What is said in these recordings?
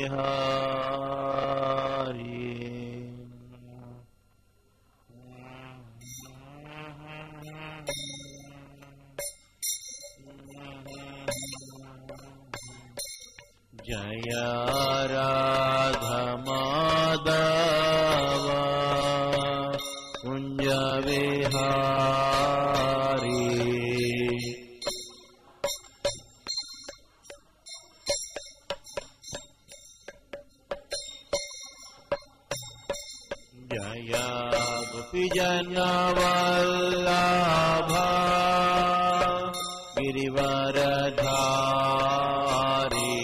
Jai Radha Madhav Kunj Vihari Jai गोपीजन Vallabh Girivardhari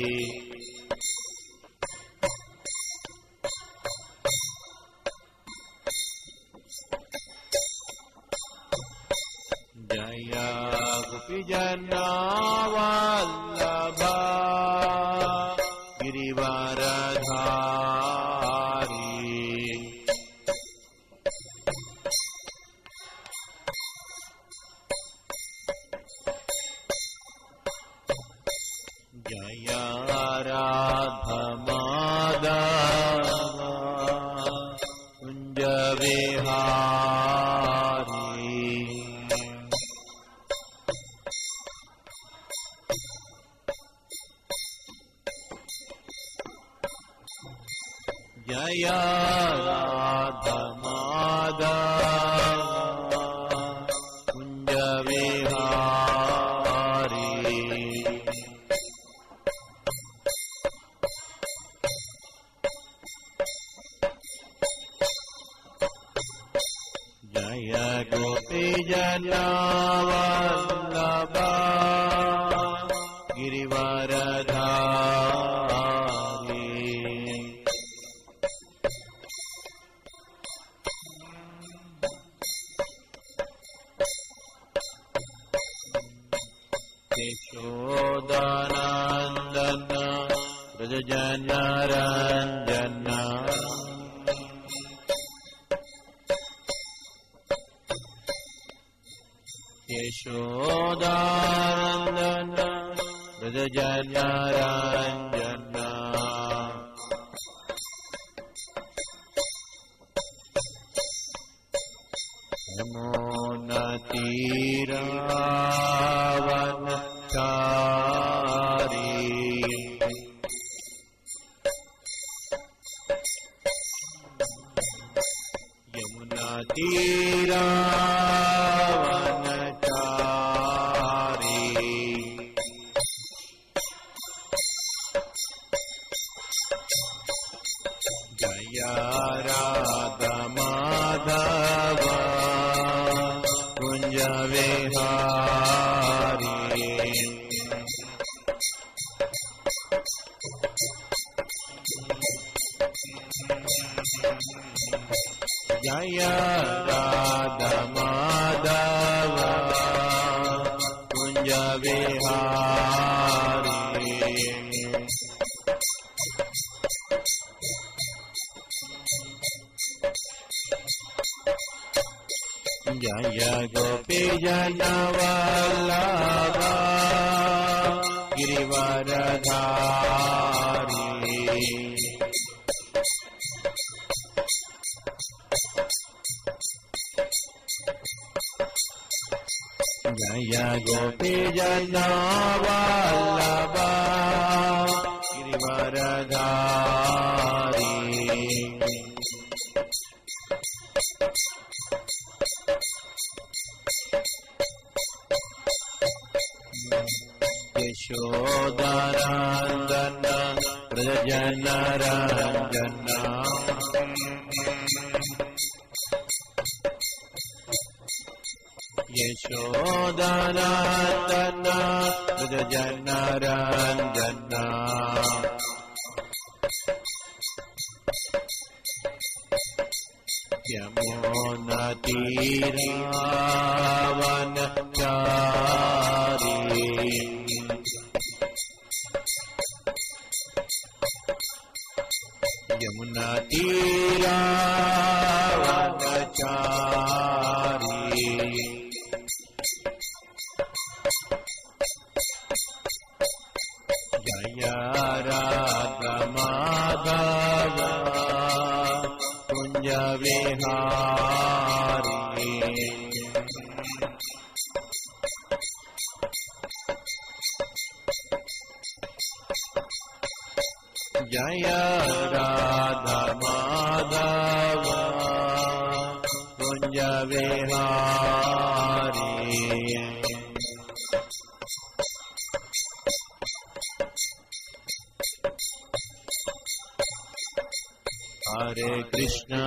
Jai गोपीजन Vallabh Girivardhari Jai Radha Madhav Kunj Vihari Jai Radha Madhav Kunj Vihari Jai गोपीजन Vallabh Girivardhari Yashodanandan ब्रजजन Ranjan Yashodanandan ब्रजजन Ranjan यमुनातीरावनचारी यमुनातीरावनचारी Jai Radha Madhav Kunj Vihari Jai Radha Madhav Kunj Vihari Jai गोपीजन Vallabh Girivardhari Jai गोपीजन Vallabh Girivardhari Yashodanandan ब्रजजन Ranjan Yashodanandan ब्रजजन Ranjan यमुनातीरावनचारी यमुनातीरावनचारी Jai Radha Vihari Jai Radha Madhav Kunj Vihari Hare Krishna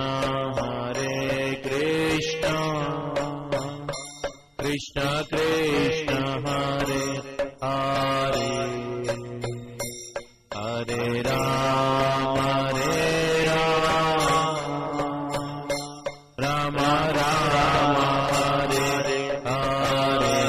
Krishna Krishna Hare Hare Hare Ram Ram Ram Hare Hare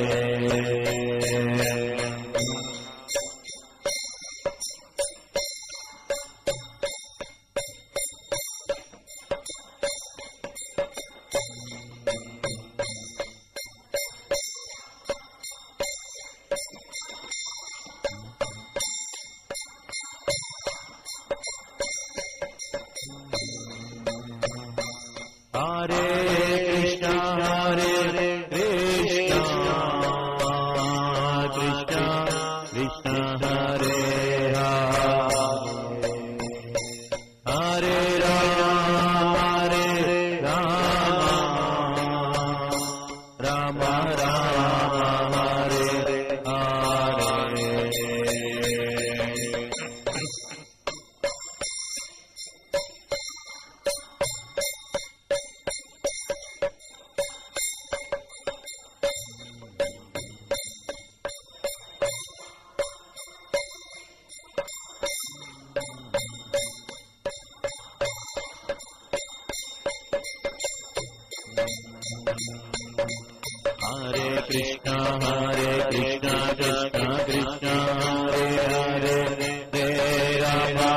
Krishna Krishna Krishna Hare Hare Hare Rama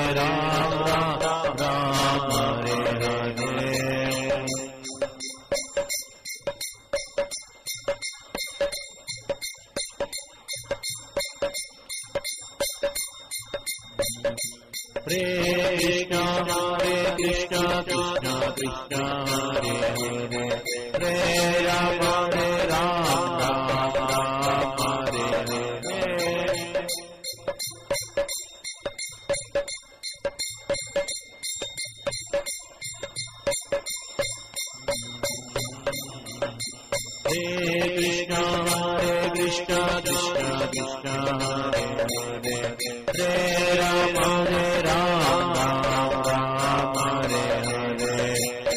Rama Hare Hare Krishna Krishna Krishna Hare Hare Hare Rama Rama Hare Hare Krishna Krishna Krishna Hare Hare Hare Rama Rama Hare Hare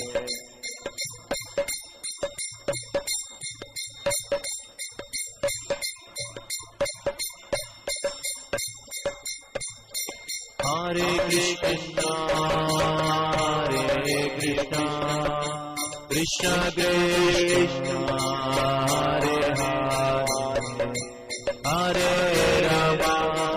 Hare Krishna Krishna Krishna Hare Hare Hare Rama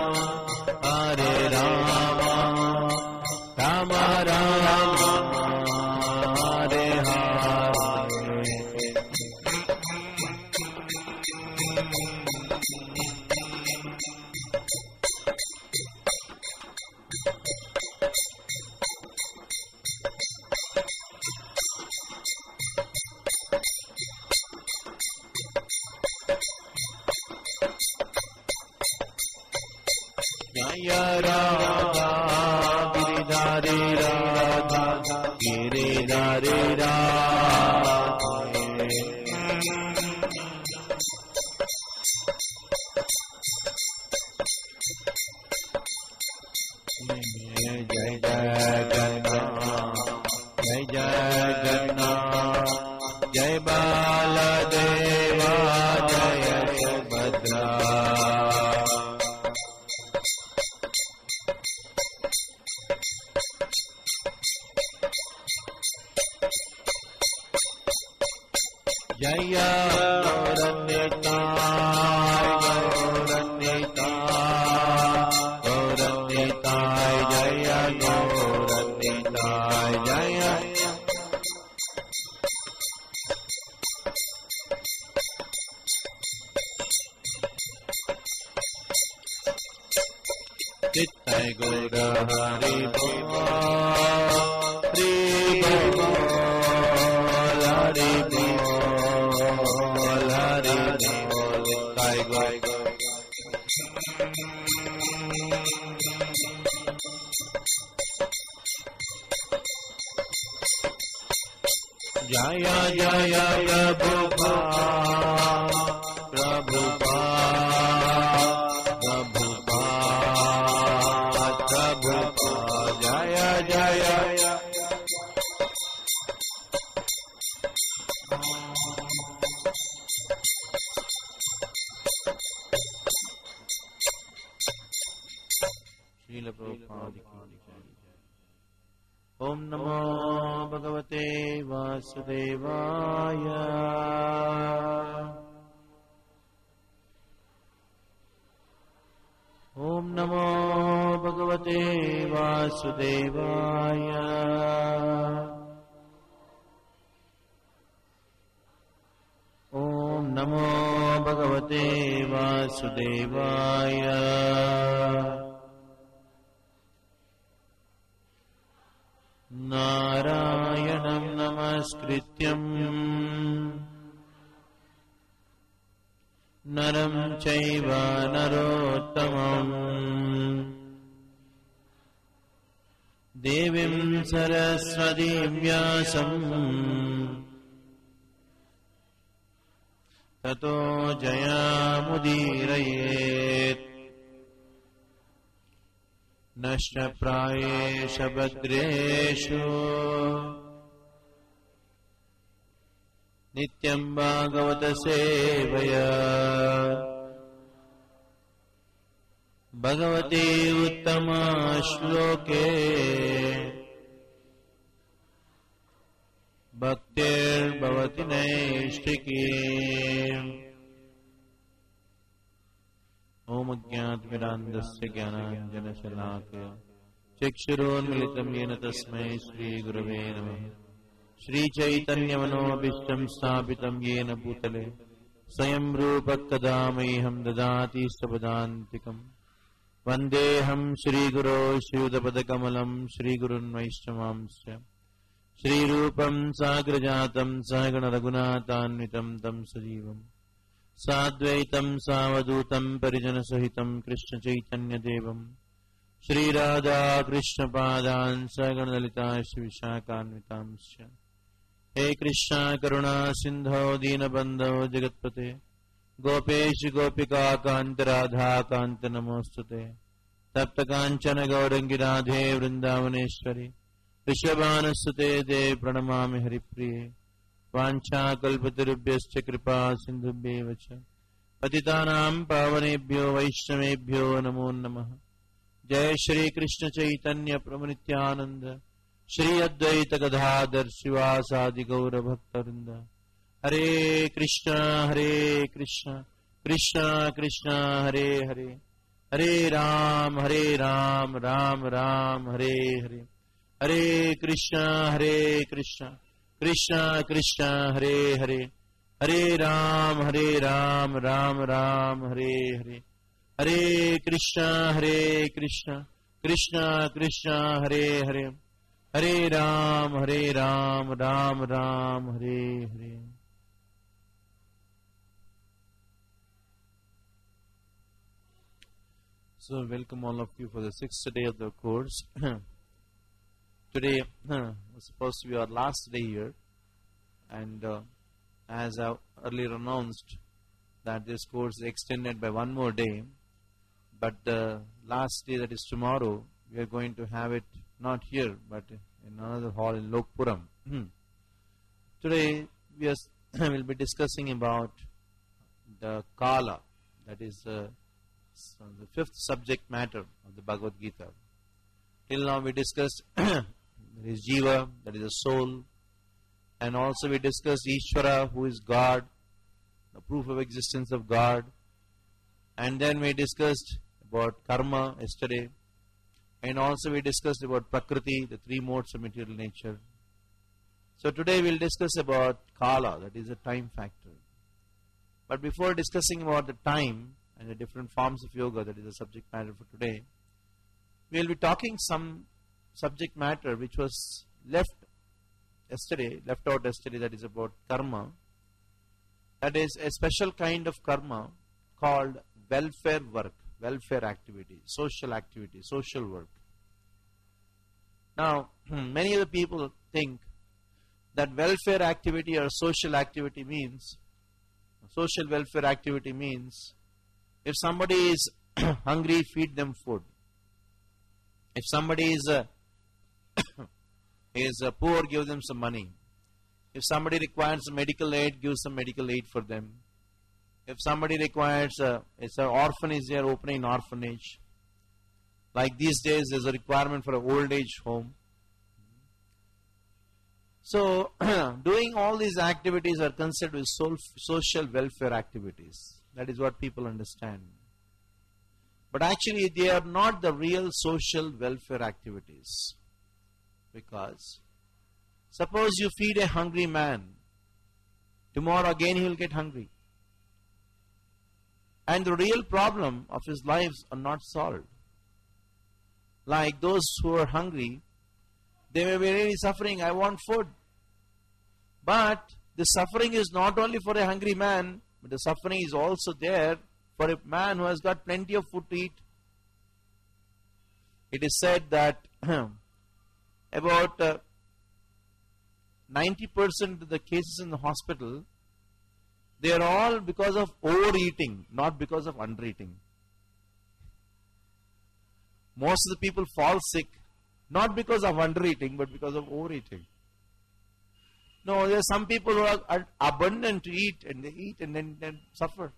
Rama Rama Hare Hare Jaya Radha Giridhari Radha Giridhari Radha Jai Jagannath Jai Baladeva Jaya Subhadra Jaya Gauranitai Jaya Gauranitai Jaya Nittai Gaura Hari Bol Jaya Jaya Prabhupada, Prabhupada, Prabhupada, Prabhupada, Jaya Jaya. Srila Prabhupada ki jai. Om Namo Bhagavate Vasudevaya. Om Namo Bhagavate Vasudevaya. Om Namo Bhagavate Vasudevaya. Narayanam namaskrityam naram chaiva narottamam devim saraswatim vyasam tato jayamudirayet. Nashtaprayesha Bhadreshu Nityam Bhagavata Sevaya Bhagavati Uttama Shloke Bhaktir Bhavati Naishtiki. Om Ajnat Mirandasya Jnananjana Shalakaya Chakshurunmilitam Yena Tasmai Shri Gurave Namaha. Shri Chaitanya Manobishtam Sthapitam Yena Bhutale Swayam Rupa Kadamaiham Dadati Sapadantikam Vandeham Shri Guru Shyudapadakamalam Shri Gurun Vaishnavamsya Shri Rupam Sagrajatam Sagana Raghunathanvitam Tam Sajivam Sadvaitam Savadutam Parijana Sahitam Krishna Chaitanya Devam Shri Radha Krishna Padan Sagana Lalita Shri Vishakhanvitamsya. He Krishna Karuna Sindho Dina Bandho Jagatpate Gopesh Gopika Kanta Radha Kanta Namostute Tapta Kanchana Gaurangi Radhe Vrindavaneshwari Rishabhanasute De Pranamami Haripriye Vancha kalpatarubhyascha kripa sindhubhyev cha patitanam pavanebhyo vaishnavebhyo namo namah. Jai Shri Krishna Chaitanya Prabhu Nityananda Shri Advaita Gadadhar Srivasadi Gaura Bhaktarinda. Hare Krishna Krishna Krishna Hare Hare Hare Ram Ram Ram Hare Hare. Hare Krishna Krishna Krishna Hare Hare Hare Ram Ram Ram Hare Hare. Hare Krishna Krishna Krishna Hare Hare Hare Ram Ram Ram Hare Hare. So welcome all of you for the 6th day of the course. Today was supposed to be our last day here, and as I earlier announced that this course is extended by one more day, but the last day, that is tomorrow, we are going to have it not here but in another hall in Lokpuram. Today we will be discussing about the Kala, that is the 5th subject matter of the Bhagavad Gita. Till now we discussed there is Jiva, that is the soul, and also we discussed Ishvara, who is God, the proof of existence of God, and then we discussed about Karma yesterday, and also we discussed about Prakriti, the 3 modes of material nature. So today we will discuss about Kala, that is the time factor. But before discussing about the time and the different forms of yoga, that is the subject matter for today, we will be talking some subject matter which was left yesterday, left out yesterday, that is about karma. That is a special kind of karma called welfare work, welfare activity, social work. Now, many of the people think that welfare activity or social welfare activity means if somebody is hungry, feed them food. If somebody is poor, give them some money. If somebody requires medical aid, give some medical aid for them. If somebody requires, it's an orphanage, they are opening an orphanage. Like these days, there's a requirement for an old age home. So, doing all these activities are considered as social welfare activities. That is what people understand. But actually, they are not the real social welfare activities. Because, suppose you feed a hungry man, tomorrow again he will get hungry. And the real problem of his lives are not solved. Like those who are hungry, they may be really suffering, I want food. But the suffering is not only for a hungry man, but the suffering is also there for a man who has got plenty of food to eat. It is said that about 90% of the cases in the hospital, they are all because of overeating, not because of undereating. Most of the people fall sick, not because of undereating, but because of overeating. No, there are some people who are abundant to eat, and they eat and then suffer.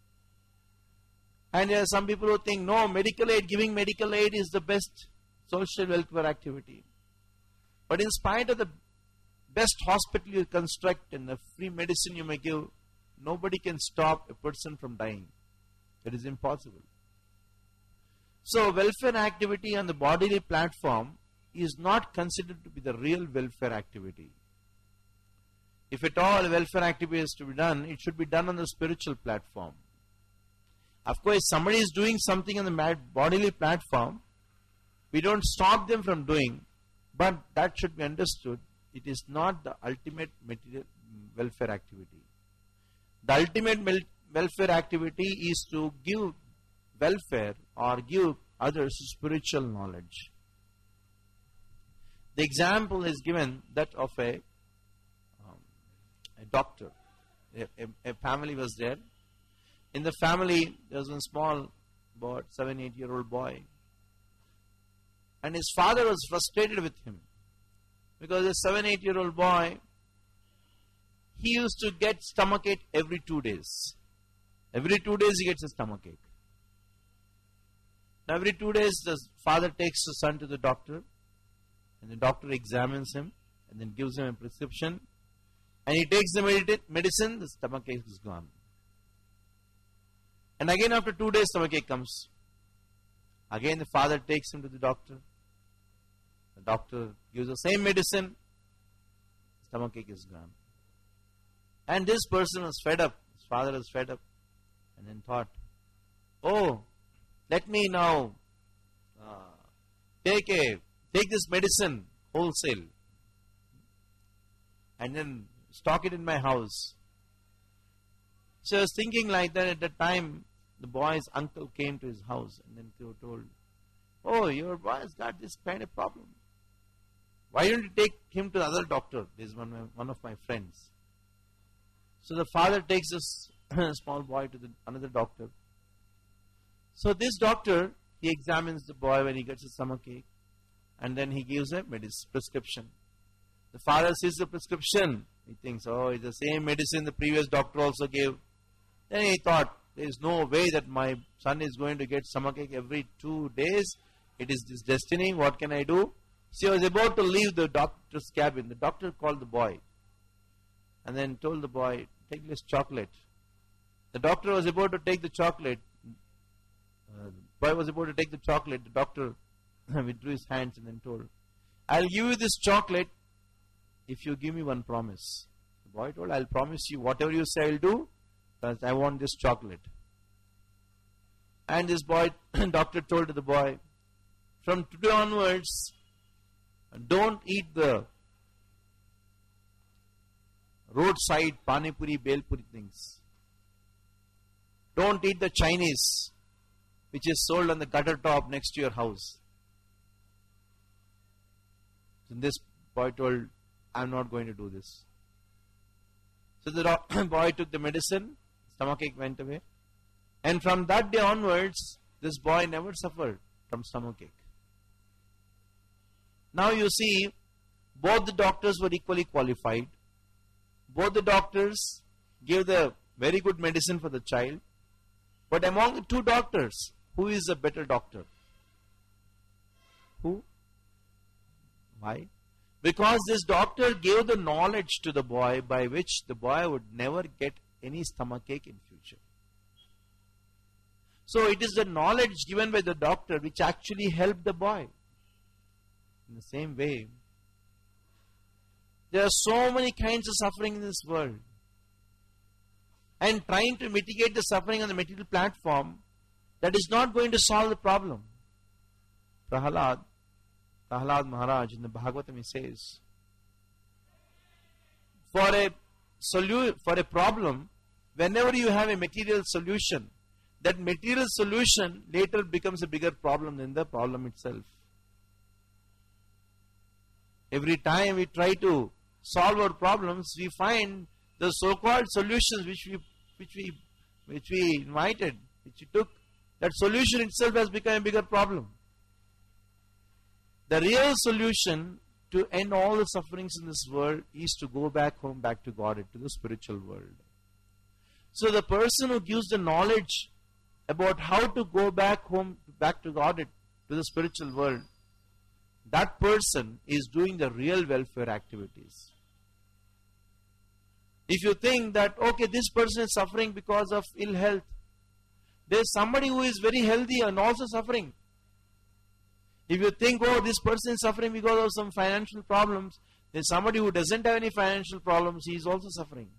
And there are some people who think, no, giving medical aid is the best social welfare activity. But in spite of the best hospital you construct and the free medicine you may give, nobody can stop a person from dying. It is impossible. So, welfare activity on the bodily platform is not considered to be the real welfare activity. If at all welfare activity is to be done, it should be done on the spiritual platform. Of course, if somebody is doing something on the bodily platform, we don't stop them from doing, but that should be understood. It is not the ultimate material welfare activity. The ultimate welfare activity is to give welfare or give others spiritual knowledge. The example is given that of a doctor. A family was there. In the family, there was one small boy, 7-8-year-old boy. And his father was frustrated with him. Because a 7-8-year-old boy, he used to get stomachache every 2 days. Every 2 days he gets a stomachache. Now every 2 days the father takes the son to the doctor. And the doctor examines him and then gives him a prescription. And he takes the medicine, the stomachache is gone. And again after 2 days, stomachache comes. Again the father takes him to the doctor. The doctor gives the same medicine, stomachache is gone. And this person was fed up. His father was fed up. And then thought, oh, let me now take this medicine wholesale. And then stock it in my house. So I was thinking like that at that time, the boy's uncle came to his house and then they were told, oh, your boy has got this kind of problem. Why don't you take him to the other doctor? This is one of my friends. So the father takes this small boy to another doctor. So this doctor, he examines the boy when he gets a stomachache and then he gives a prescription. The father sees the prescription. He thinks, oh, it's the same medicine the previous doctor also gave. Then he thought, there is no way that my son is going to get stomachache every 2 days. It is this destiny. What can I do? So he was about to leave the doctor's cabin. The doctor called the boy and then told the boy, take this chocolate. The doctor was about to take the chocolate. The boy was about to take the chocolate. The doctor withdrew his hands and then told, I'll give you this chocolate if you give me one promise. The boy told, I'll promise you whatever you say I'll do, but I want this chocolate. And this boy, doctor told to the boy, from today onwards, don't eat the roadside pani puri, bel puri things. Don't eat the Chinese which is sold on the gutter top next to your house. And this boy told, I'm not going to do this. So the boy took the medicine, stomachache went away. And from that day onwards, this boy never suffered from stomachache. Now you see, both the doctors were equally qualified. Both the doctors gave the very good medicine for the child. But among the two doctors, who is a better doctor? Who? Why? Because this doctor gave the knowledge to the boy by which the boy would never get any stomachache in future. So it is the knowledge given by the doctor which actually helped the boy. In the same way, there are so many kinds of suffering in this world. And trying to mitigate the suffering on the material platform, that is not going to solve the problem. Prahalad Maharaj in the Bhagavatam, he says, for a problem, whenever you have a material solution, that material solution later becomes a bigger problem than the problem itself. Every time we try to solve our problems, we find the so-called solutions which we invited, which we took, that solution itself has become a bigger problem. The real solution to end all the sufferings in this world is to go back home, back to God, to the spiritual world. So the person who gives the knowledge about how to go back home, back to God, to the spiritual world, that person is doing the real welfare activities. If you think that, okay, this person is suffering because of ill health, there is somebody who is very healthy and also suffering. If you think, oh, this person is suffering because of some financial problems, there is somebody who doesn't have any financial problems, he is also suffering.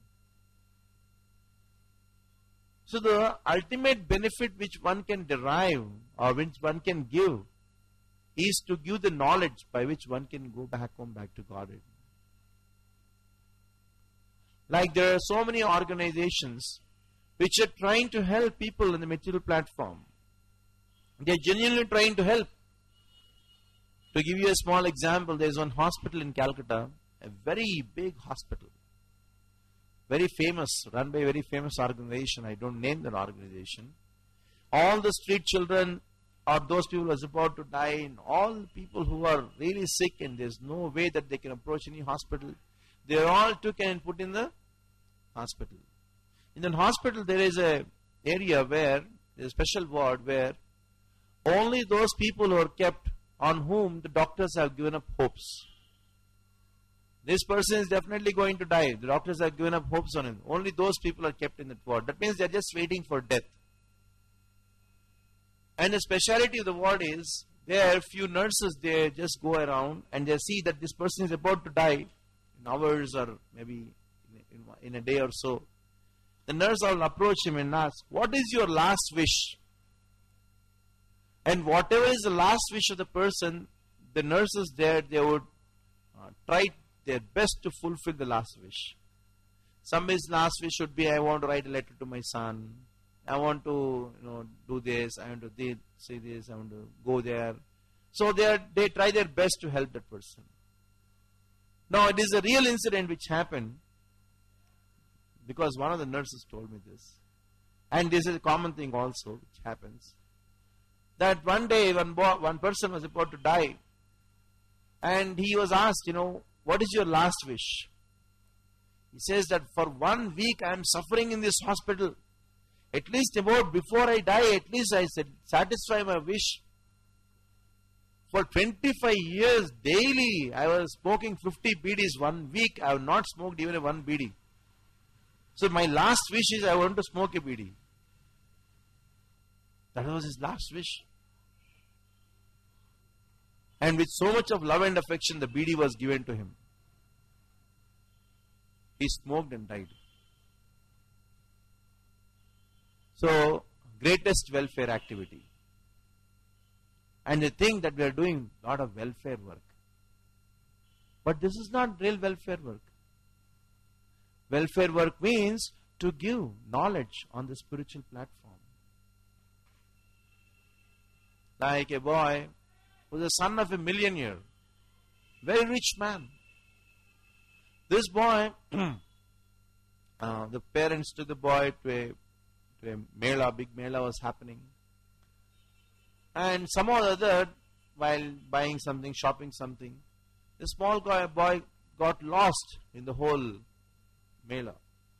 So the ultimate benefit which one can derive or which one can give is to give the knowledge by which one can go back home, back to God. Like there are so many organizations which are trying to help people in the material platform. They are genuinely trying to help. To give you a small example, there is one hospital in Calcutta, a very big hospital, very famous, run by a very famous organization. I don't name that organization. All the street children or those people who are about to die, and all the people who are really sick and there's no way that they can approach any hospital, they are all taken and put in the hospital. In the hospital there is a area where, there is a special ward where only those people who are kept on whom the doctors have given up hopes. This person is definitely going to die. The doctors have given up hopes on him. Only those people are kept in that ward. That means they are just waiting for death. And the speciality of the ward is, there are few nurses, they just go around and they see that this person is about to die in hours or maybe in a day or so. The nurse will approach him and ask, what is your last wish? And whatever is the last wish of the person, the nurses there, they would try their best to fulfill the last wish. Somebody's last wish should be, I want to write a letter to my son. I want to do this. I want to say this. I want to go there. So they try their best to help that person. Now it is a real incident which happened because one of the nurses told me this. And this is a common thing also which happens. That one day one person was about to die and he was asked, what is your last wish? He says that for 1 week I am suffering in this hospital. At least before I die, at least I said, satisfy my wish. For 25 years daily I was smoking 50 BDs. 1 week I have not smoked even a 1 BD. So my last wish is I want to smoke a BD. That was his last wish. And with so much of love and affection, the BD was given to him. He smoked and died. So, greatest welfare activity. And they think that we are doing a lot of welfare work. But this is not real welfare work. Welfare work means to give knowledge on the spiritual platform. Like a boy who is the son of a millionaire, very rich man. This boy, the parents took the boy to a mela, big mela was happening. And somehow or other, while buying something, shopping something, the small boy got lost in the whole mela.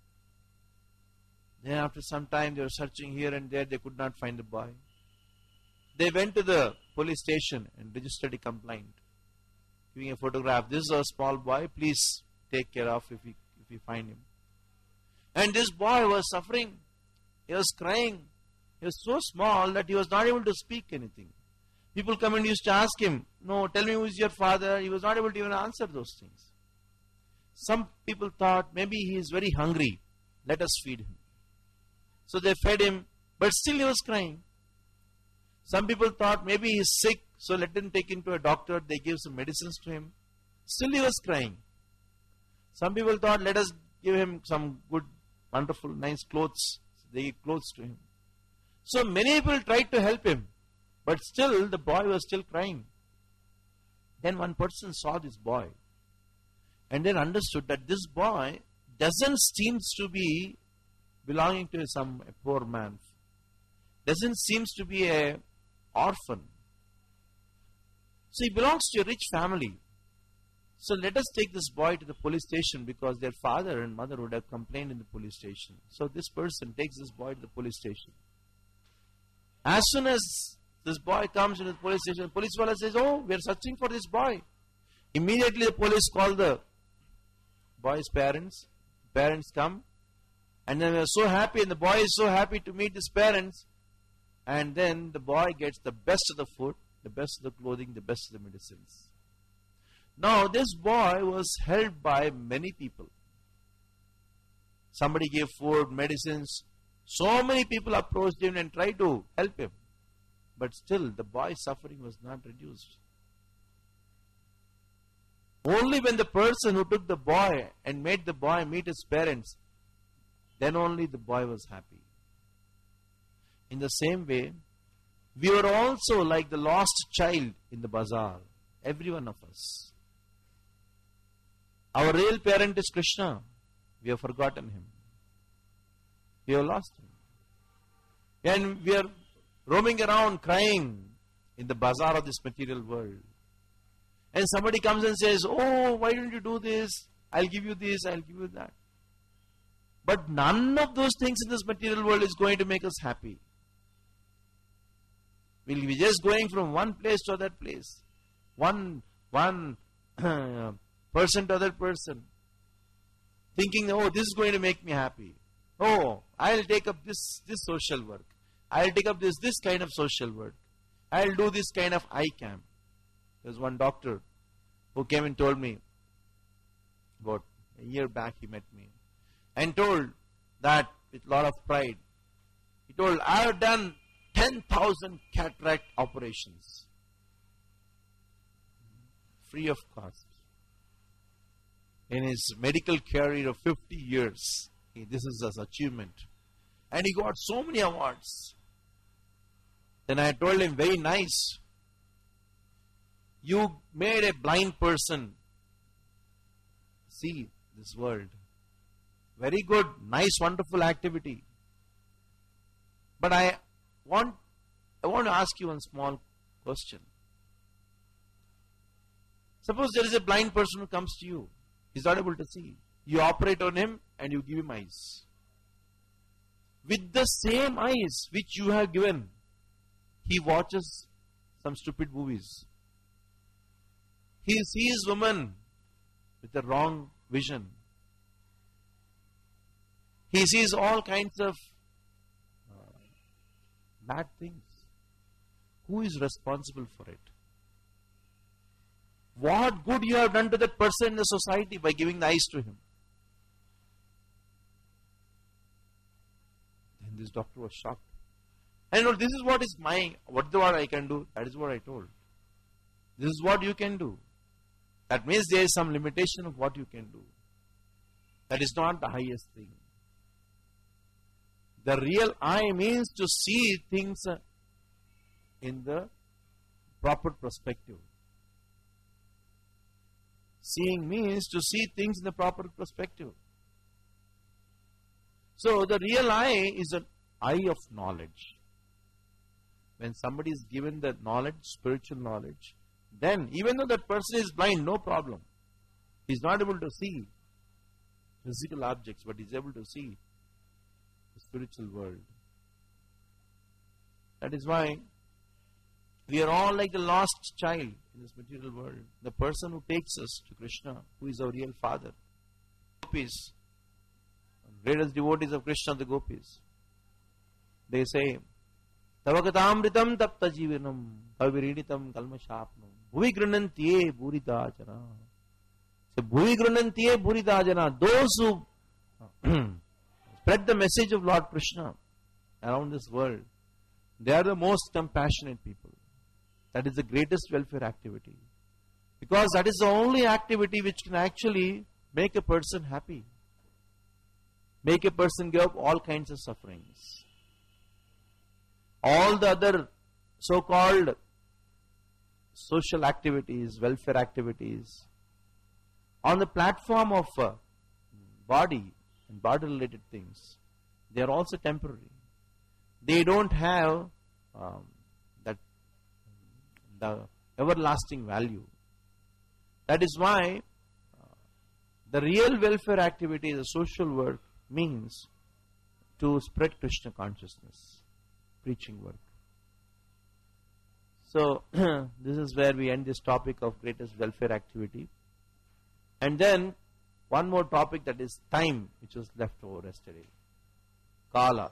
Then after some time they were searching here and there, they could not find the boy. They went to the police station and registered a complaint, giving a photograph. This is a small boy, please take care of if you find him. And this boy was suffering. He was crying. He was so small that he was not able to speak anything. People come and used to ask him, no, tell me who is your father. He was not able to even answer those things. Some people thought maybe he is very hungry. Let us feed him. So they fed him, but still he was crying. Some people thought maybe he is sick, so let them take him to a doctor. They gave some medicines to him. Still he was crying. Some people thought, let us give him some good, wonderful, nice clothes. They gave clothes to him. So many people tried to help him, but still the boy was still crying. Then one person saw this boy and then understood that this boy doesn't seem to be belonging to a poor man. Doesn't seem to be a orphan. So he belongs to a rich family. So let us take this boy to the police station because their father and mother would have complained in the police station. So this person takes this boy to the police station. As soon as this boy comes to the police station, the police fellow says, oh, we are searching for this boy. Immediately the police call the boy's parents. Parents come. And then we are so happy and the boy is so happy to meet his parents. And then the boy gets the best of the food, the best of the clothing, the best of the medicines. Now this boy was helped by many people. Somebody gave food, medicines. So many people approached him and tried to help him. But still the boy's suffering was not reduced. Only when the person who took the boy and made the boy meet his parents, then only the boy was happy. In the same way, we were also like the lost child in the bazaar. Every one of us. Our real parent is Krishna. We have forgotten him. We have lost him. And we are roaming around crying in the bazaar of this material world. And somebody comes and says, oh, why don't you do this? I'll give you this, I'll give you that. But none of those things in this material world is going to make us happy. We'll be just going from one place to other place. One person to other person. Thinking, oh, this is going to make me happy. Oh, I'll take up this social work. I'll take up this kind of social work. I'll do this kind of eye camp. There's one doctor who came and told me, about a year back he met me, and told that with a lot of pride. He told, I have done 10,000 cataract operations. Free of cost. In his medical career of 50 years, this is his achievement. And he got so many awards. Then I told him, very nice. You made a blind person see this world. Very good, nice, wonderful activity. But I want to ask you one small question. Suppose there is a blind person who comes to you. He's not able to see. You operate on him and you give him eyes. With the same eyes which you have given, he watches some stupid movies. He sees women with the wrong vision. He sees all kinds of bad things. Who is responsible for it? What good you have done to that person in the society by giving the eyes to him? Then this doctor was shocked. And you know, this is what is what I can do. That is what I told. This is what you can do. That means there is some limitation of what you can do. That is not the highest thing. The real eye means to see things in the proper perspective. Seeing means to see things in the proper perspective. So the real eye is an eye of knowledge. When somebody is given the knowledge, spiritual knowledge, then even though that person is blind, no problem. He is not able to see physical objects, but he is able to see the spiritual world. That is why we are all like the lost child in this material world. The person who takes us to Krishna, who is our real father. Gopis, greatest devotees of Krishna, the gopis, they say, Tavakatamritam tapta jivanam pavirinitam kalmashapnam bhuvi grunantiye bhuridajana. So bhuvi grunantiye bhuridajana, those who spread the message of Lord Krishna around this world, they are the most compassionate people. That is the greatest welfare activity. Because that is the only activity which can actually make a person happy. Make a person give up all kinds of sufferings. All the other so-called social activities, welfare activities, on the platform of body and body-related things, they are also temporary. They don't have the everlasting value. That is why the real welfare activity, the social work, means to spread Krishna consciousness, preaching work. So, this is where we end this topic of greatest welfare activity. And then, one more topic, that is time, which was left over yesterday. Kala.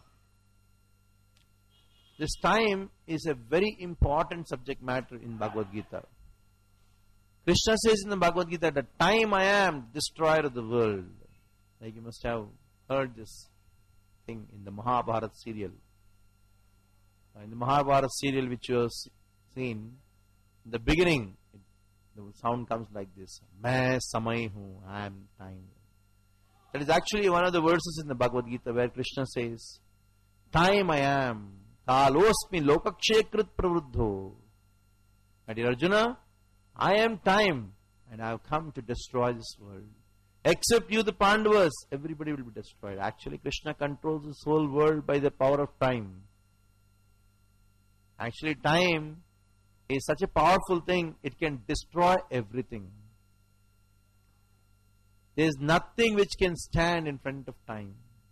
This time is a very important subject matter in Bhagavad Gita. Krishna says in the Bhagavad Gita that time I am, destroyer of the world. Like you must have heard this thing in the Mahabharata serial. In the Mahabharata serial which you have seen, in the beginning, the sound comes like this. Main samay hu, I am time. That is actually one of the verses in the Bhagavad Gita where Krishna says, time I am. Kalosmi lokakshekrit pravruddho. My dear Arjuna, I am time and I have come to destroy this world. Except you, the Pandavas, everybody will be destroyed. Actually, Krishna controls this whole world by the power of time. Actually, time is such a powerful thing, it can destroy everything. There is nothing which can stand in front of time.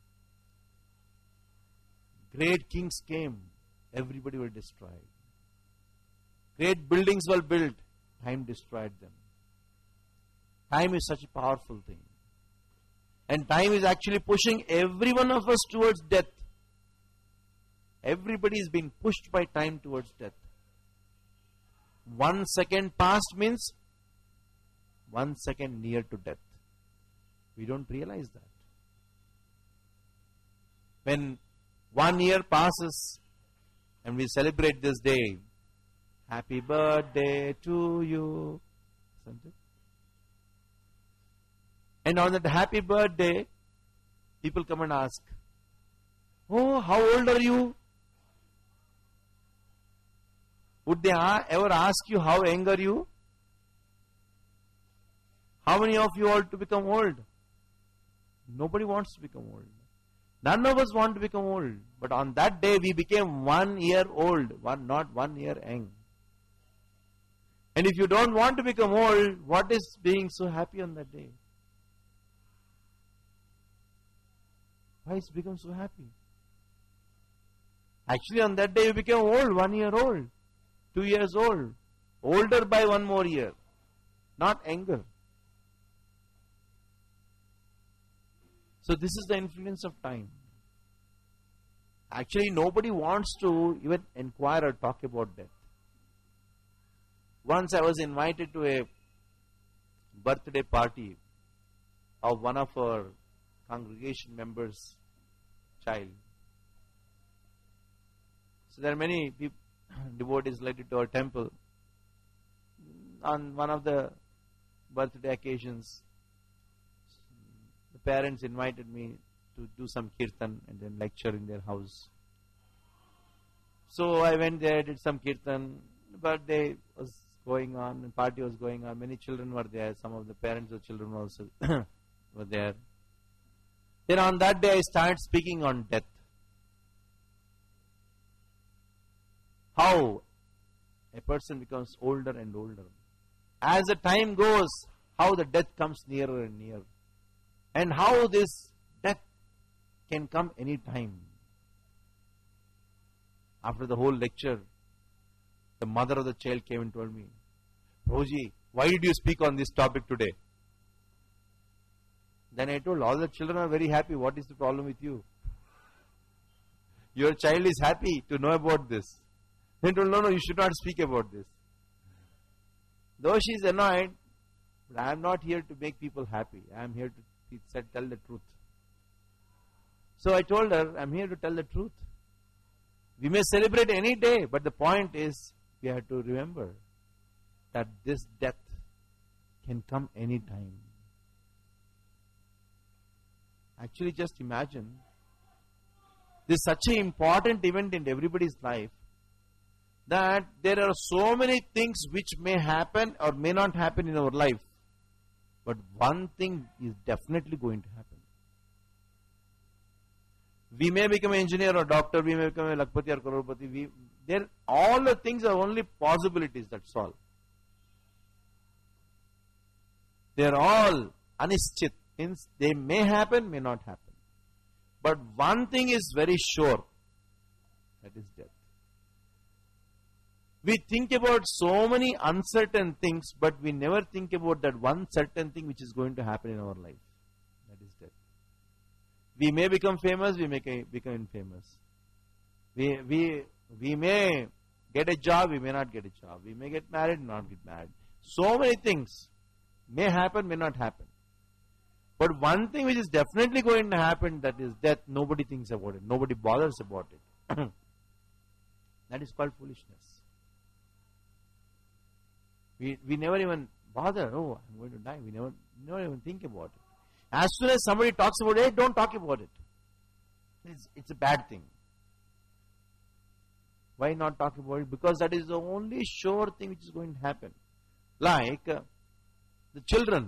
Great kings came, everybody was destroyed. Great buildings were built, time destroyed them. Time is such a powerful thing. And time is actually pushing every one of us towards death. Everybody is being pushed by time towards death. 1 second past means 1 second near to death. We don't realize that. When 1 year passes and we celebrate this day, happy birthday to you, isn't it? And on that happy birthday, people come and ask, oh, how old are you? Would they ever ask you how young are you? How many of you want to become old? Nobody wants to become old. None of us want to become old. But on that day we became 1 year old, not 1 year young. And if you don't want to become old, what is being so happy on that day? Why is become so happy? Actually on that day you became old, 1 year old, 2 years old, older by 1 more year, not younger. So this is the influence of time. Actually nobody wants to even inquire or talk about death. Once I was invited to a birthday party of one of our congregation members' child. So there are many people, devotees related to our temple. On one of the birthday occasions, the parents invited me to do some kirtan and then lecture in their house. So I went there, did some kirtan, birthday was going on, party was going on, many children were there, some of the parents of children also were there. Then on that day I started speaking on death. How a person becomes older and older. As the time goes, how the death comes nearer and nearer. And how this death can come any time. After the whole lecture, the mother of the child came and told me, Prabhuji, why did you speak on this topic today? Then I told, all the children are very happy. What is the problem with you? Your child is happy to know about this. They told, no, you should not speak about this. Though she is annoyed, but I am not here to make people happy. I am here to tell the truth. So I told her, I am here to tell the truth. We may celebrate any day, but the point is, we have to remember that this death can come any time. Actually, just imagine, this is such an important event in everybody's life, that there are so many things which may happen or may not happen in our life. But one thing is definitely going to happen. We may become an engineer or doctor, we may become a Lakpati or Crorepati. All the things are only possibilities, that's all. They are all anischit, means they may happen, may not happen. But one thing is very sure, that is death. We think about so many uncertain things, but we never think about that one certain thing which is going to happen in our life. That is death. We may become famous, we may become infamous. We may get a job, we may not get a job. We may get married, not get married. So many things may happen, may not happen. But one thing which is definitely going to happen, that is death. Nobody thinks about it. Nobody bothers about it. That is called foolishness. We never even bother. Oh, I'm going to die. We never even think about it. As soon as somebody talks about it, don't talk about it. It's a bad thing. Why not talk about it? Because that is the only sure thing which is going to happen. Like the children,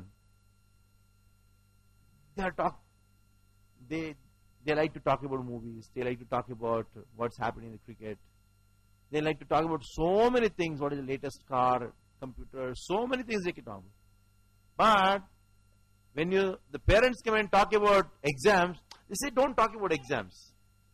they like to talk about movies. They like to talk about what's happening in the cricket. They like to talk about so many things. What is the latest car, computer, so many things they can talk about. But when the parents come and talk about exams, they say don't talk about exams.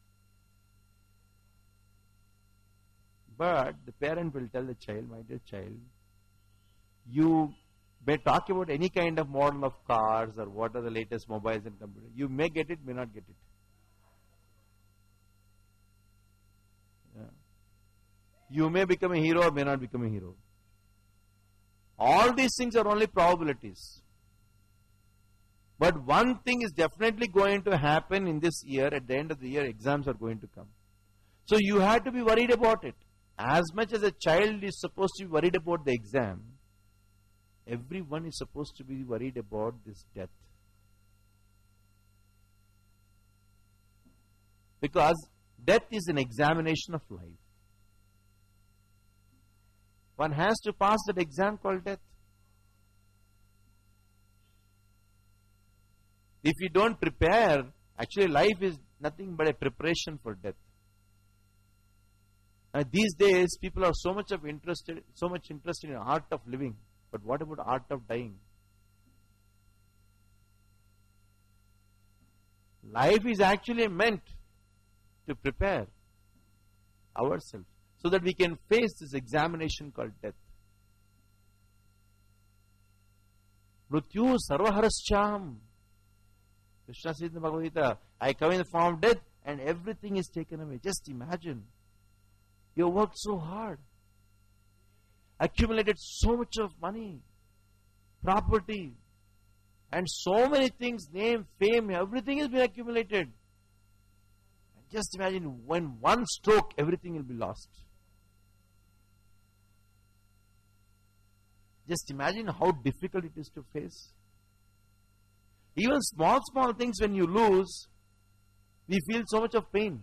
But the parent will tell the child, my dear child, you may talk about any kind of model of cars or what are the latest mobiles and computers. You may get it, may not get it. Yeah. You may become a hero or may not become a hero. All these things are only probabilities. But one thing is definitely going to happen in this year. At the end of the year, exams are going to come. So you have to be worried about it. As much as a child is supposed to be worried about the exam, everyone is supposed to be worried about this death. Because death is an examination of life. One has to pass that exam called death. If you don't prepare, actually life is nothing but a preparation for death. These days, people are so much interested in the art of living. But what about art of dying? Life is actually meant to prepare ourselves so that we can face this examination called death. Mrityu sarvaharascham. Krishna says in the Bhagavad Gita, I come in the form of death and everything is taken away. Just imagine. You worked so hard. Accumulated so much of money, property, and so many things, name, fame, everything has been accumulated. Just imagine when one stroke, everything will be lost. Just imagine how difficult it is to face. Even small, small things when you lose, we feel so much of pain.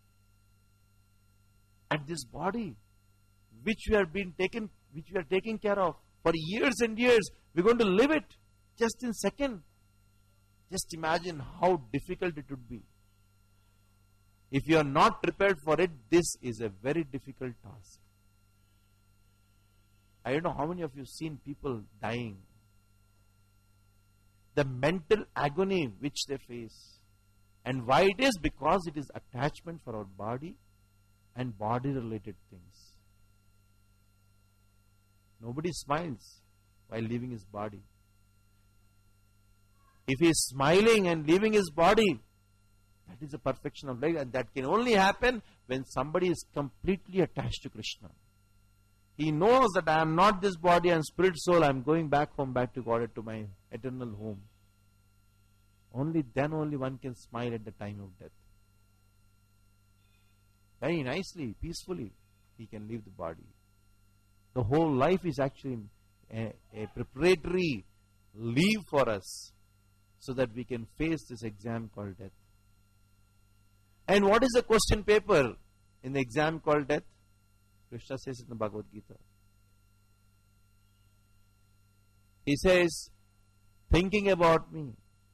And this body, which we are taking care of for years and years, we're going to live it just in second. Just imagine how difficult it would be. If you are not prepared for it, this is a very difficult task. I don't know how many of you have seen people dying. The mental agony which they face. And why it is? Because it is attachment for our body and body related things. Nobody smiles while leaving his body. If he is smiling and leaving his body, that is the perfection of life, and that can only happen when somebody is completely attached to Krishna. He knows that I am not this body and spirit soul, I am going back home, back to God, to my eternal home. Only then only one can smile at the time of death. Very nicely, peacefully, he can leave the body. The whole life is actually a preparatory leave for us so that we can face this exam called death. And what is the question paper in the exam called death? Krishna says in the Bhagavad Gita. He says, thinking about me.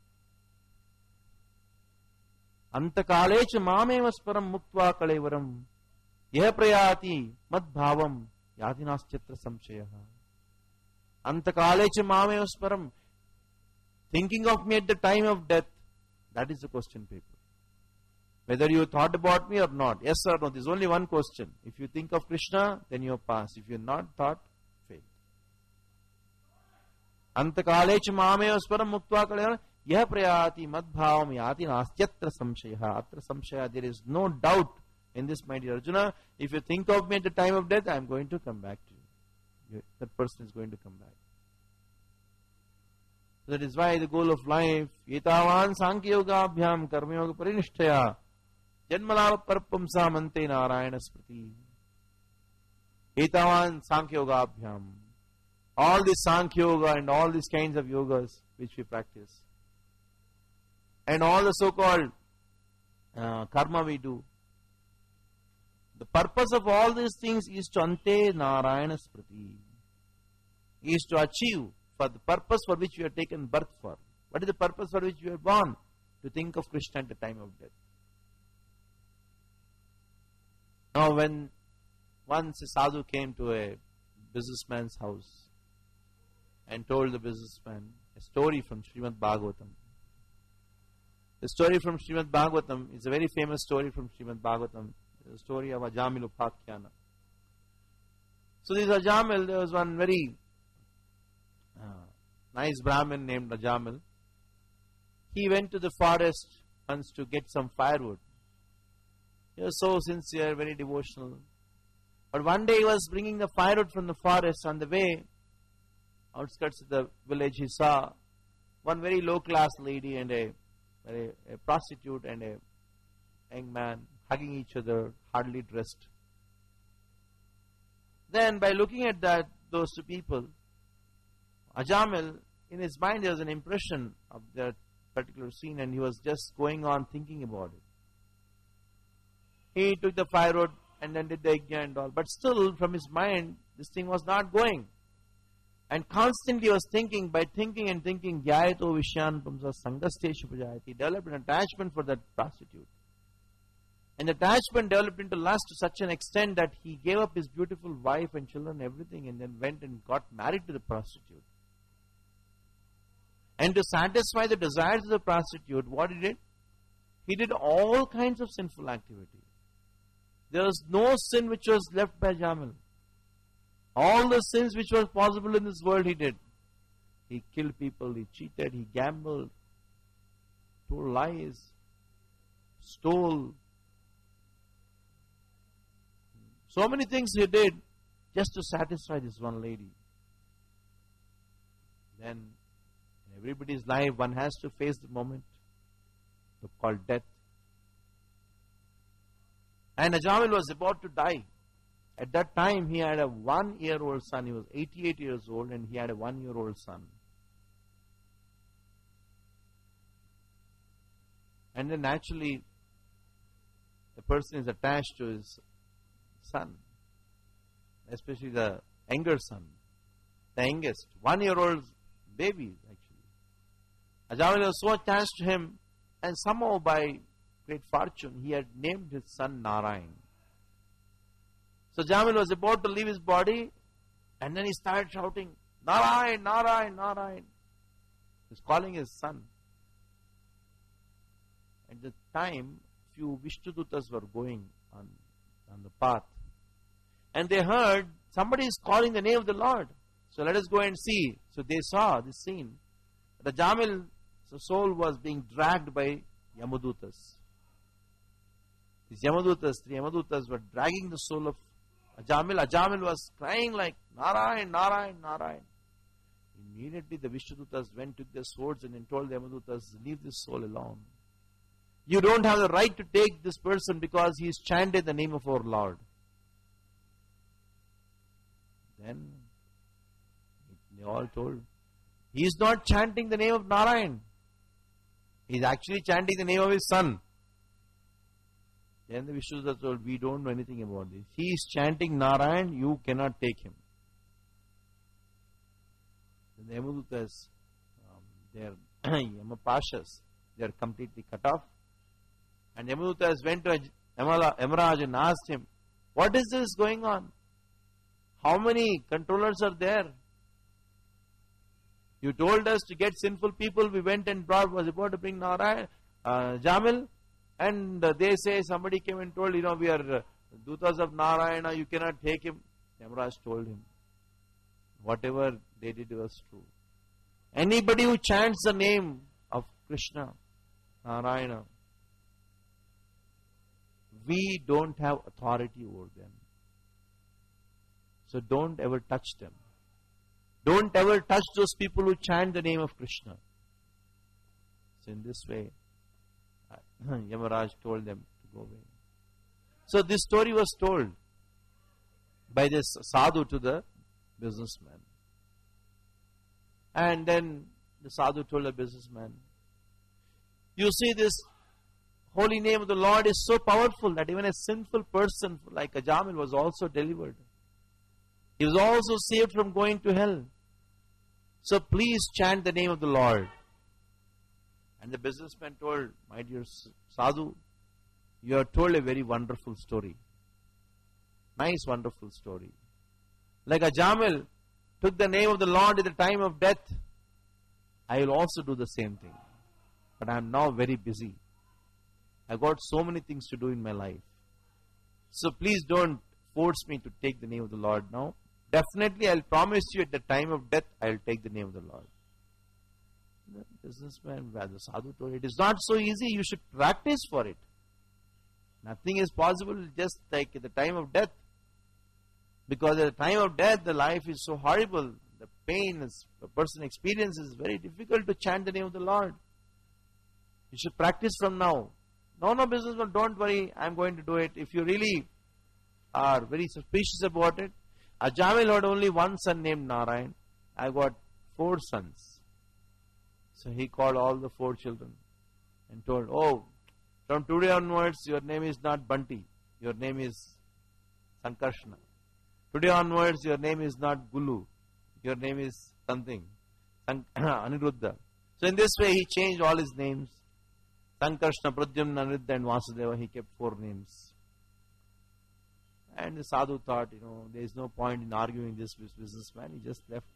Antakalecha mameva sparam muktva kalevaram yeh prayati mad bhavam yadinaschatra samshayaha. Antakalecha mameva sparam. Thinking of me at the time of death. That is the question paper. Whether you thought about me or not. Yes or no. There is only one question. If you think of Krishna, then you have passed. If you have not thought, failed. Antakalecha mameva sparam muktva kalevaram yah prayati madbhavam yati nastyatra samshayaha. Atra samshaya. There is no doubt in this, my dear Arjuna. If you think of me at the time of death, I am going to come back to you. That person is going to come back. That is why the goal of life, etavan sankhya yoga abhyam karma yoga parinishthaya janmalava parapamsa mante narayana spriti. Etavan sankhya yoga abhyam. All this sankhya yoga and all these kinds of yogas which we practice. And all the so-called karma we do. The purpose of all these things is to ante narayana spriti. Is to achieve for the purpose for which we are taken birth for. What is the purpose for which we are born? To think of Krishna at the time of death. Now when once a sadhu came to a businessman's house and told the businessman a story from Srimad Bhagavatam. The story from Srimad Bhagavatam is a very famous story from Srimad Bhagavatam. The story of Ajamil Upakhyana. So this Ajamil, there was one very nice Brahmin named Ajamil. He went to the forest once to get some firewood. He was so sincere, very devotional. But one day he was bringing the firewood from the forest. On the way, outskirts of the village, he saw one very low-class lady and a prostitute and a young man hugging each other, hardly dressed. Then by looking at those two people, Ajamil, in his mind there was an impression of that particular scene and he was just going on thinking about it. He took the firewood and then did the yajna and all. But still from his mind this thing was not going. And constantly he was thinking, by thinking and thinking, Gyayato Vishyan Pamsa Sangasteshu Pujayati. He developed an attachment for that prostitute. And the attachment developed into lust to such an extent that he gave up his beautiful wife and children, everything, and then went and got married to the prostitute. And to satisfy the desires of the prostitute, what he did? He did all kinds of sinful activity. There was no sin which was left by Jamil. All the sins which was possible in this world he did. He killed people, he cheated, he gambled, told lies, stole. So many things he did just to satisfy this one lady. Then in everybody's life one has to face the moment called death. And Ajamil was about to die. At that time he had a 1-year-old son. He was 88 years old and he had a 1-year-old son. And then naturally, the person is attached to his son, especially the younger son, the youngest, 1-year-old baby actually. Ajamil was so attached to him, and somehow by great fortune, he had named his son Narayan. So Jamil was about to leave his body, and then he started shouting, Narayan, Narayan, Narayan. He's calling his son. At the time, few Vishnudutas were going on the path, and they heard somebody is calling the name of the Lord. So let us go and see. So they saw this scene. The Jamil's soul was being dragged by Yamadutas. These Yamadutas, three Yamadutas were dragging the soul of Ajamil. Ajamil was crying like, Narayan, Narayan, Narayan. Immediately the Vishnudutas went, took their swords and then told the Yamadutas, leave this soul alone. You don't have the right to take this person because he is chanted the name of our Lord. Then they all told, he is not chanting the name of Narayan. He is actually chanting the name of his son. Then the Vishnudutas told, we don't know anything about this. He is chanting Narayan, you cannot take him. Then the Yamadutas, they are Yamapashas, they are completely cut off. And Yamadutas went to Yamaraj and asked him, what is this going on? How many controllers are there? You told us to get sinful people. We went and was about to bring Narayan, Jamil. And they say somebody came and told, we are Dutas of Narayana, you cannot take him. Yamaraj told him, whatever they did was true. Anybody who chants the name of Krishna, Narayana, we don't have authority over them. So don't ever touch them. Don't ever touch those people who chant the name of Krishna. So in this way, Yamaraj told them to go away. So this story was told by this sadhu to the businessman. And then the sadhu told the businessman, you see, this holy name of the Lord is so powerful that even a sinful person like Ajamil was also delivered. He was also saved from going to hell. So please chant the name of the Lord. And the businessman told, my dear sadhu, you have told a very wonderful story. Nice, wonderful story. Like Ajamil took the name of the Lord at the time of death, I will also do the same thing. But I am now very busy. I got so many things to do in my life. So please don't force me to take the name of the Lord now. Definitely, I will promise you at the time of death, I will take the name of the Lord. The businessman, the sadhu told, it is not so easy, you should practice for it. Nothing is possible just like at the time of death. Because at the time of death, the life is so horrible. The pain a person experiences is very difficult to chant the name of the Lord. You should practice from now. No, businessman, don't worry, I am going to do it. If you really are very suspicious about it, Ajamil had only one son named Narayan. I got 4 sons. So he called all the 4 children and told, from today onwards, your name is not Bunty. Your name is Sankarshna. Today onwards, your name is not Gulu. Your name is something, Aniruddha. So in this way, he changed all his names. Sankarshna, Pradyumna, Aniruddha and Vasudeva, he kept 4 names. And the sadhu thought, there is no point in arguing this with businessman. He just left.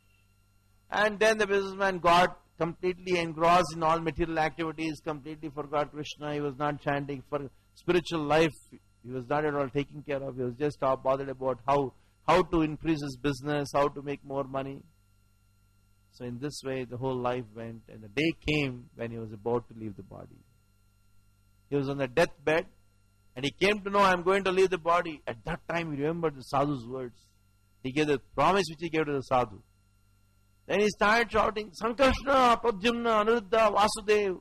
And then the businessman got completely engrossed in all material activities, completely forgot Krishna. He was not chanting for spiritual life. He was not at all taken care of. He was just bothered about how to increase his business, how to make more money. So in this way, the whole life went. And the day came when he was about to leave the body. He was on the deathbed. And he came to know, I am going to leave the body. At that time, he remembered the sadhu's words. He gave the promise which he gave to the sadhu. Then he started shouting, Sankarshna, Pradyumna, Aniruddha, Vasudev.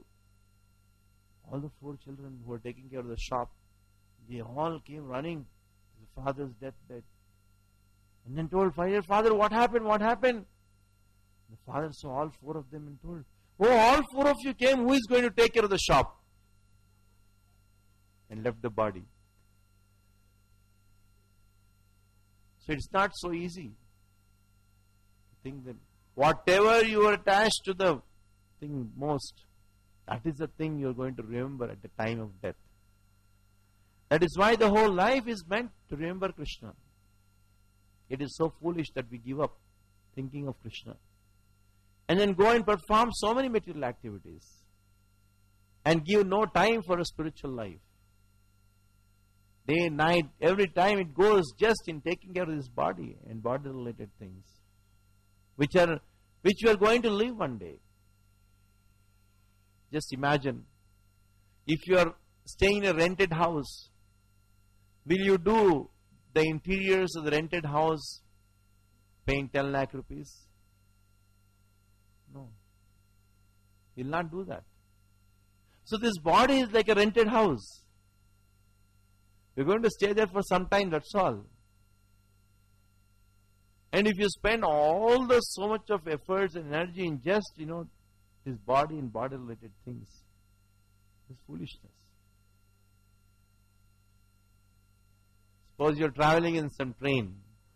All the 4 children who were taking care of the shop, they all came running to the father's deathbed. And then told, Father, what happened? What happened? The father saw all 4 of them and told, all 4 of you came. Who is going to take care of the shop? and left the body. So it's not so easy to think that whatever you are attached to the thing most, that is the thing you are going to remember at the time of death. That is why the whole life is meant to remember Krishna. It is so foolish that we give up thinking of Krishna and then go and perform so many material activities and give no time for a spiritual life. Day, night, every time it goes just in taking care of this body and body-related things, which we are going to live one day. Just imagine, if you are staying in a rented house, will you do the interiors of the rented house paying 10 lakh rupees? No. You will not do that. So this body is like a rented house. You're going to stay there for some time, that's all. And if you spend so much of efforts and energy in just, this body and body-related things, it's foolishness. Suppose you're traveling in some train.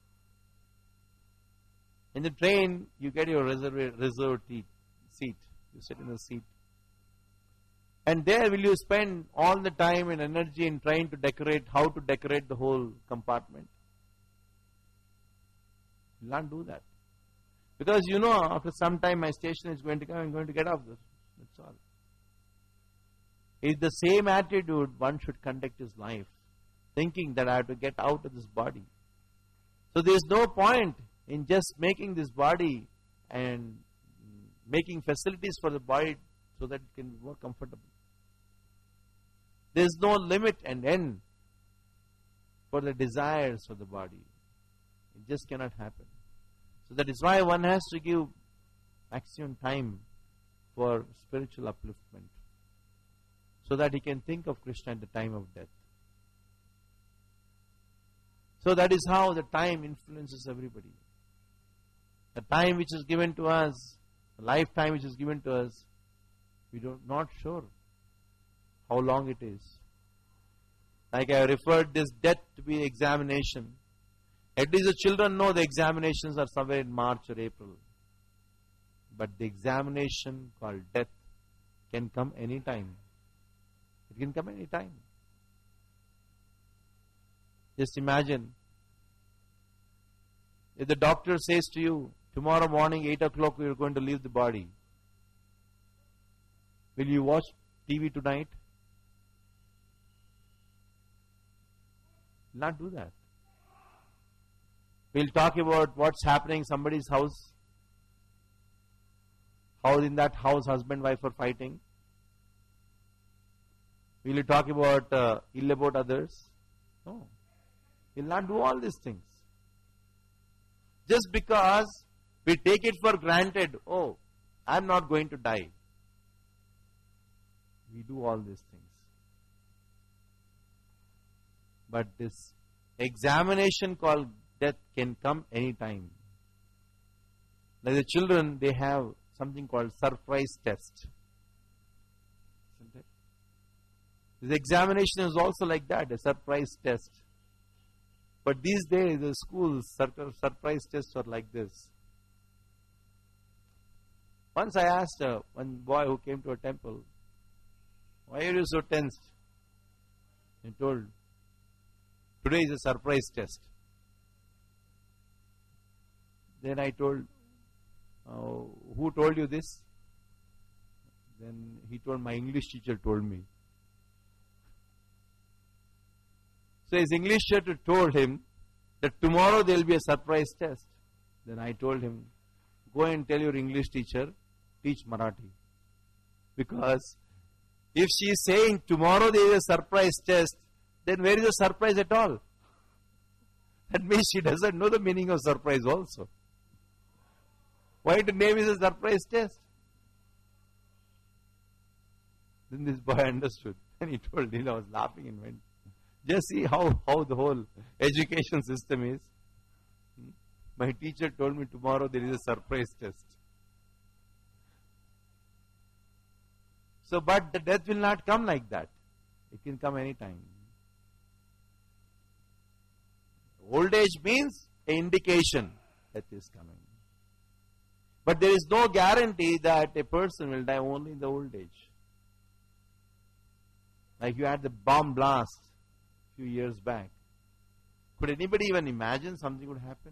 In the train, you get your reserved seat. You sit in the seat. And there will you spend all the time and energy in trying to how to decorate the whole compartment? You will not do that. Because after some time my station is going to come, I'm going to get off this. That's all. It's the same attitude one should conduct his life, thinking that I have to get out of this body. So there is no point in just making this body and making facilities for the body so that it can be more comfortable. There is no limit and end for the desires of the body. It just cannot happen. So that is why one has to give maximum time for spiritual upliftment, so that he can think of Krishna at the time of death. So that is how the time influences everybody. The time which is given to us, the lifetime which is given to us, we are not sure how long it is. Like I referred this death to be examination. At least the children know the examinations are somewhere in March or April. But the examination called death can come any time. It can come any time. Just imagine, if the doctor says to you, tomorrow morning 8 o'clock we are going to leave the body. Will you watch TV tonight? Will not do that. We'll talk about what's happening in somebody's house. How in that house husband and wife are fighting. Will you talk about ill about others? No. We'll not do all these things. Just because we take it for granted, oh, I'm not going to die. We do all these things. But this examination called death can come anytime. Like the children, they have something called surprise test. Isn't it? This examination is also like that, a surprise test. But these days, the schools, surprise tests are like this. Once I asked one boy who came to a temple, why are you so tensed? He told, today is a surprise test. Then I told, who told you this? Then he told, my English teacher told me. So his English teacher told him that tomorrow there will be a surprise test. Then I told him, go and tell your English teacher, teach Marathi. Because if she is saying tomorrow there is a surprise test, then where is the surprise at all? That means she doesn't know the meaning of surprise also. Why the name is a surprise test? Then this boy understood. And he told me, I was laughing and went, just see how the whole education system is. My teacher told me tomorrow there is a surprise test. So, but the death will not come like that. It can come anytime. Old age means an indication that is coming. But there is no guarantee that a person will die only in the old age. Like you had the bomb blast a few years back. Could anybody even imagine something would happen?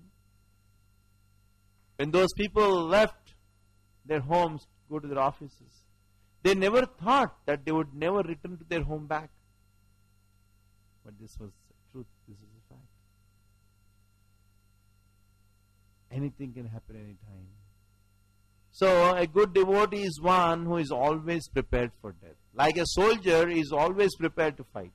When those people left their homes, go to their offices, they never thought that they would never return to their home back. But this was the truth. This is the fact. Anything can happen anytime. So a good devotee is one who is always prepared for death. Like a soldier is always prepared to fight.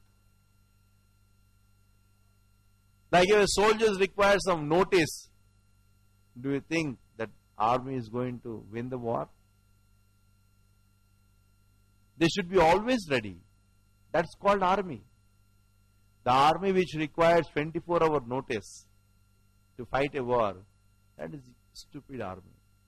Like if a soldier requires some notice, do you think that army is going to win the war? They should be always ready. That's called army. The army which requires 24-hour notice to fight a war, that is stupid army.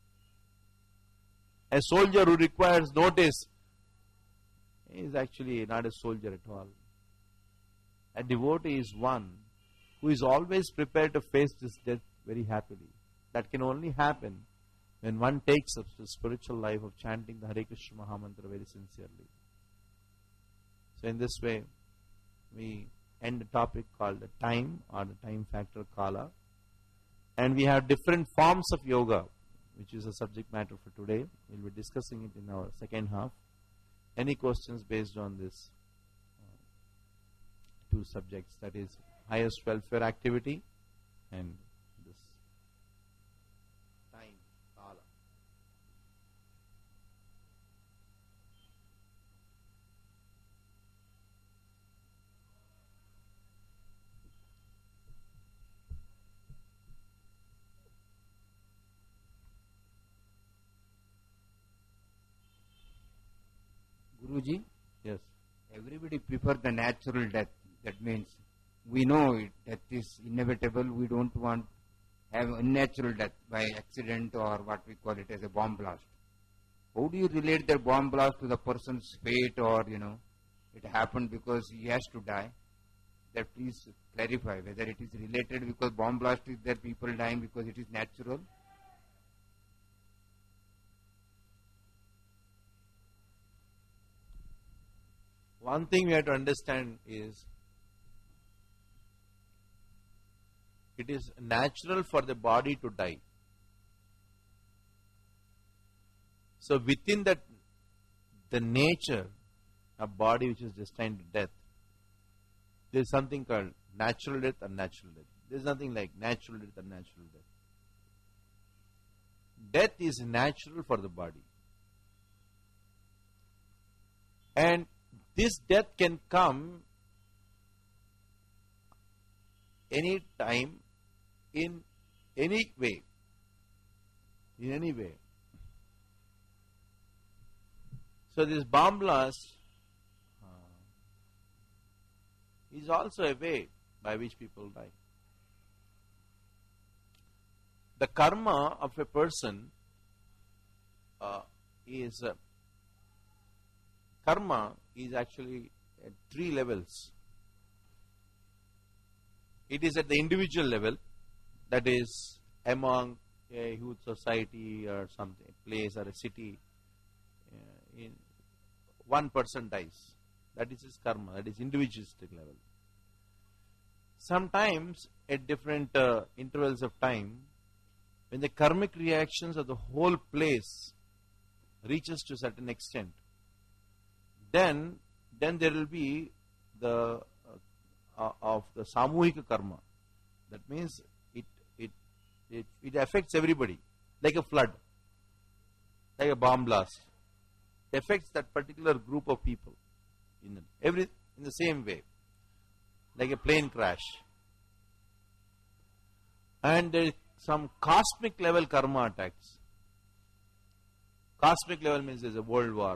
A soldier who requires notice is actually not a soldier at all. A devotee is one who is always prepared to face this death very happily. That can only happen when one takes up the spiritual life of chanting the Hare Krishna Mahamantra very sincerely. So in this way, we end the topic called the time or the time factor Kala. And we have different forms of yoga, which is a subject matter for today. We'll be discussing it in our second half. Any questions based on this two subjects, that is highest welfare activity and this time, Kala. Guruji, Yes. everybody prefer the natural death. That means we know it, death is inevitable. We don't want have unnatural death by accident or what we call it as a bomb blast. How do you relate that bomb blast to the person's fate, or it happened because he has to die? That please clarify whether it is related because bomb blast is there, people dying because it is natural. One thing we have to understand is it is natural for the body to die. So within that, the nature of body which is destined to death, there is something called natural death and natural death. There is nothing like natural death and natural death. Death is natural for the body. And this death can come any time, in any way. In any way. So this bomb blast is also a way by which people die. The karma of a person is karma is actually at 3 levels. It is at the individual level, that is among a huge society or something, a place or a city. In one person dies. That is his karma, that is individualistic level. Sometimes at different intervals of time, when the karmic reactions of the whole place reaches to a certain extent, then there will be the of the samuhika karma. That means it affects everybody, like a flood, like a bomb blast. It affects that particular group of people in the same way, like a plane crash. And there is some cosmic level karma attacks. Cosmic level means there is a world war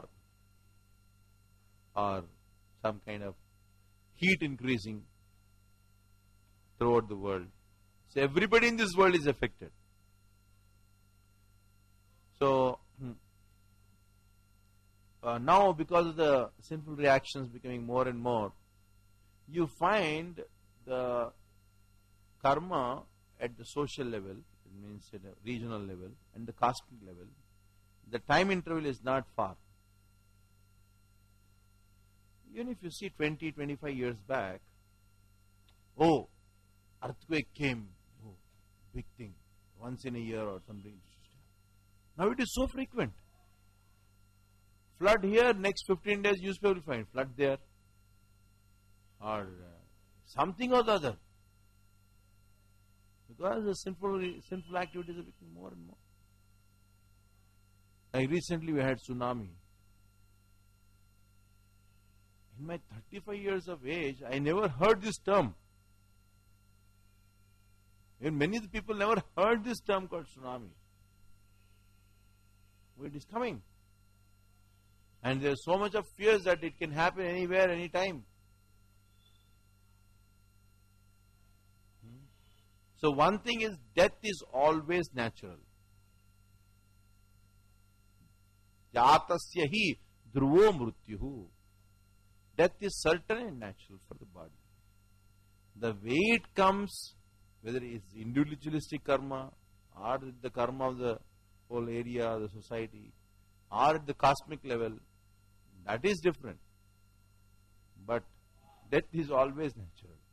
or some kind of heat increasing throughout the world. So everybody in this world is affected. So now because of the sinful reactions becoming more and more, you find the karma at the social level, it means at a regional level, and the cosmic level, the time interval is not far. Even if you see 20, 25 years back, oh, earthquake came, oh, big thing, once in a year or something. Now it is so frequent. Flood here, next 15 days newspaper will find flood there, or something or the other. Because the sinful activities are becoming more and more. Like recently we had tsunami. In my 35 years of age, I never heard this term. And many of the people never heard this term called tsunami. Well, it is coming. And there is so much of fears that it can happen anywhere, anytime. So one thing is, death is always natural. Jatasya hi dhruvo mrutyuhu. Death is certain and natural for the body. The way it comes, whether it is individualistic karma or the karma of the whole area, the society, or at the cosmic level, that is different. But death is always natural.